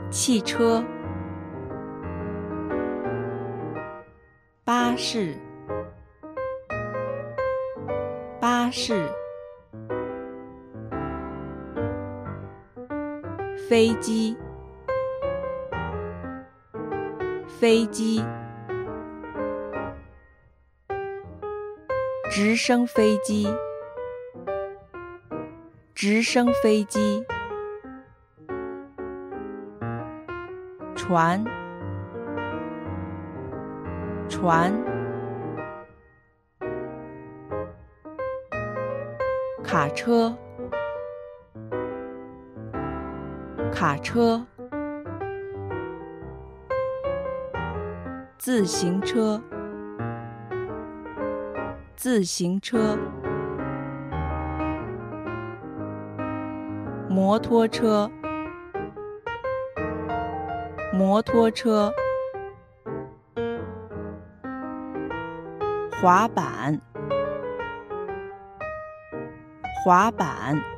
汽车、巴士、巴士、飞机、飞机、直升飞机、直升飞机、船、船、卡车、卡车、自行车、自行车、摩托车、摩托车、滑板、滑板。